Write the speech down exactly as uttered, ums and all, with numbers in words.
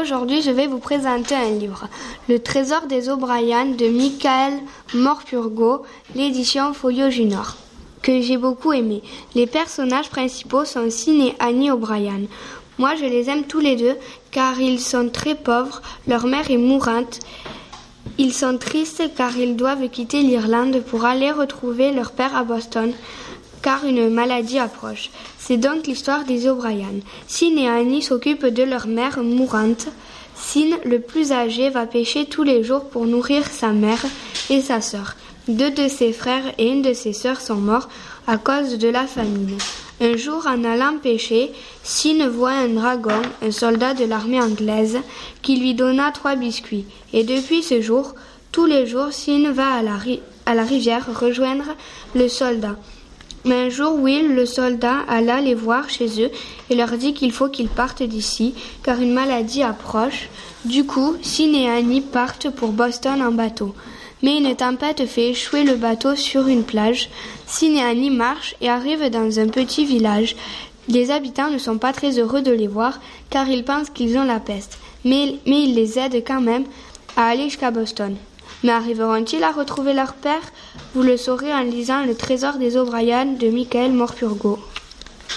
Aujourd'hui, je vais vous présenter un livre, Le Trésor des O'Brien de Michael Morpurgo, l'édition Folio Junior, que j'ai beaucoup aimé. Les personnages principaux sont Sean et Annie O'Brien. Moi, je les aime tous les deux car ils sont très pauvres, leur mère est mourante. Ils sont tristes car ils doivent quitter l'Irlande pour aller retrouver leur père à Boston, car une maladie approche. C'est donc l'histoire des O'Brien. Sean et Annie s'occupent de leur mère mourante. Sean, le plus âgé, va pêcher tous les jours pour nourrir sa mère et sa sœur. Deux de ses frères et une de ses sœurs sont morts à cause de la famine. Un jour, en allant pêcher, Sean voit un dragon, un soldat de l'armée anglaise, qui lui donna trois biscuits. Et depuis ce jour, tous les jours, Sean va à la, ri- à la rivière rejoindre le soldat. Mais un jour, Will, le soldat, alla les voir chez eux et leur dit qu'il faut qu'ils partent d'ici, car une maladie approche. Du coup, Sean et Annie partent pour Boston en bateau. Mais une tempête fait échouer le bateau sur une plage. Sean et Annie marchent et arrivent dans un petit village. Les habitants ne sont pas très heureux de les voir, car ils pensent qu'ils ont la peste. Mais, mais ils les aident quand même à aller jusqu'à Boston. Mais arriveront-ils à retrouver leur père ? Vous le saurez en lisant Le Trésor des O'Brien de Michael Morpurgo.